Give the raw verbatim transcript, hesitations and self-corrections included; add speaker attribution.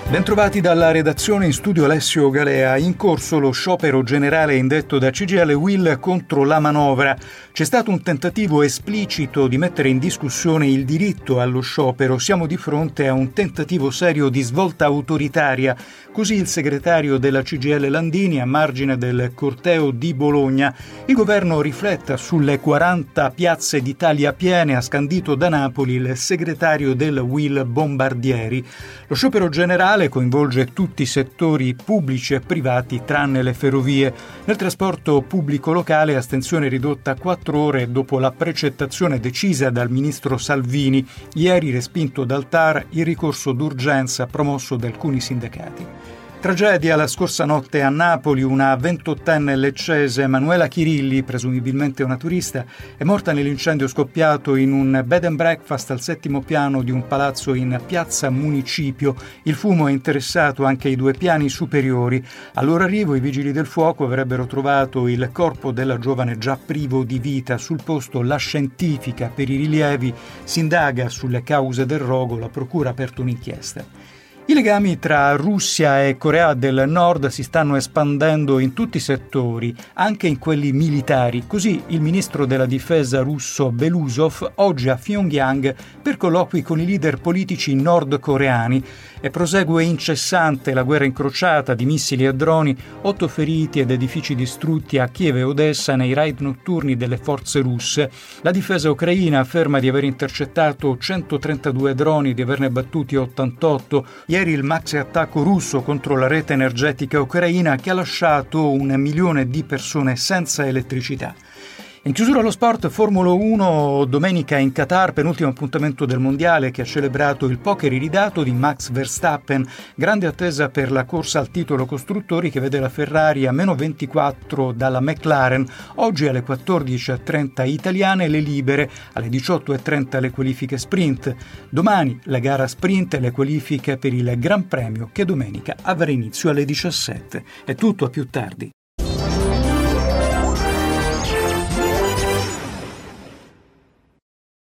Speaker 1: Bentrovati dalla redazione, in studio Alessio Galea. In corso lo sciopero generale indetto da C G I L U I L contro la manovra. C'è stato un tentativo esplicito di mettere in discussione il diritto allo sciopero. Siamo di fronte a un tentativo serio di svolta autoritaria. Così il segretario della C G I L Landini a margine del corteo di Bologna. Il governo rifletta sulle quaranta piazze d'Italia piene, ha scandito da Napoli il segretario del U I L Bombardieri. Lo sciopero generale coinvolge tutti i settori pubblici e privati tranne le ferrovie. Nel trasporto pubblico locale astensione ridotta a quattro ore dopo la precettazione decisa dal ministro Salvini. Ieri respinto dal T A R il ricorso d'urgenza promosso da alcuni sindacati. Tragedia la scorsa notte a Napoli, una ventottenne leccese, Emanuela Chirilli, presumibilmente una turista, è morta nell'incendio scoppiato in un bed and breakfast al settimo piano di un palazzo in piazza Municipio. Il fumo è interessato anche i due piani superiori. Al loro arrivo i vigili del fuoco avrebbero trovato il corpo della giovane già privo di vita. Sul posto la scientifica per i rilievi si indaga sulle cause del rogo, la procura ha aperto un'inchiesta. I legami tra Russia e Corea del Nord si stanno espandendo in tutti i settori, anche in quelli militari. Così il ministro della difesa russo Belousov oggi a Pyongyang per colloqui con i leader politici nordcoreani. E prosegue incessante la guerra incrociata di missili e droni, otto feriti ed edifici distrutti a Kiev e Odessa nei raid notturni delle forze russe. La difesa ucraina afferma di aver intercettato centotrentadue droni e di averne battuti ottantotto. Ieri il maxi attacco russo contro la rete energetica ucraina che ha lasciato un milione di persone senza elettricità. In chiusura allo sport, Formula uno, domenica in Qatar, penultimo appuntamento del mondiale che ha celebrato il poker iridato di Max Verstappen. Grande attesa per la corsa al titolo costruttori che vede la Ferrari a meno ventiquattro dalla McLaren. Oggi alle quattordici e trenta italiane le libere, alle diciotto e trenta le qualifiche sprint. Domani la gara sprint e le qualifiche per il Gran Premio che domenica avrà inizio alle diciassette. È tutto, a più tardi.